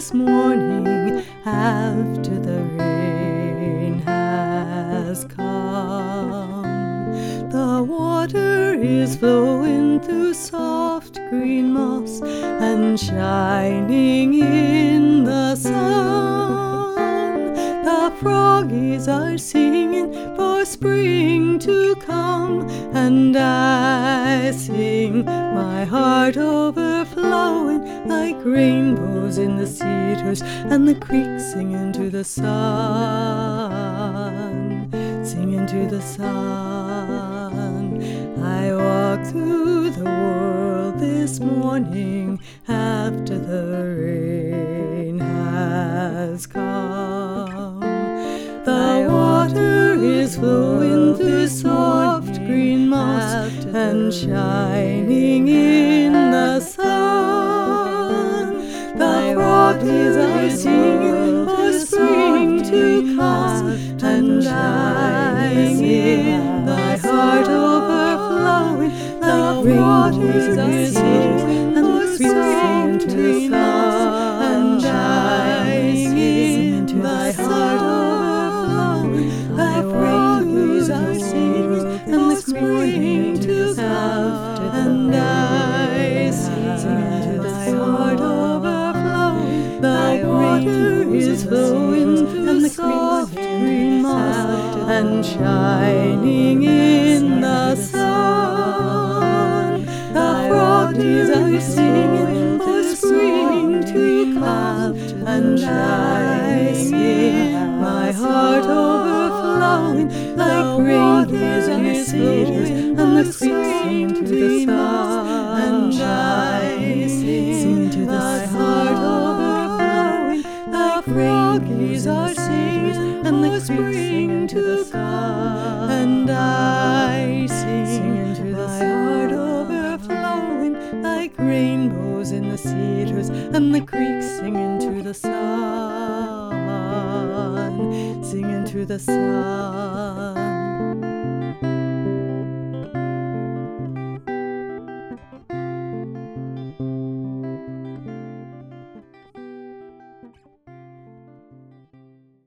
this morning after the rain has come. The water is flowing through soft green moss and shining in the sun. The froggies are singing for spring to come, and I sing, my heart overflowing like rainbows in the cedars and the creek singing to the sun, singing to the sun. I walk through the world this morning after the rain has come. The water is flowing through soft green moss and shining in the sun. The froggies are singing for spring to come, and I sing, my heart overflowing like rainbows are singing and the creek singing to the sun. And I sing, my heart overflowing like rainbows are singing and the spring to come. And I sing, my heart overflowing like water is flowing through the soft green moss and shining in the sun. The froggies are singing for spring to come, and I sing, my heart overflowing like rainbows are singing and the creek singing to the sun. And I sing, to the heart overflowing like froggies are singing and the creek singing to the sun. And I sing, to the heart overflowing like rainbows in the cedars and the creek singing to the sun, singing to the sun.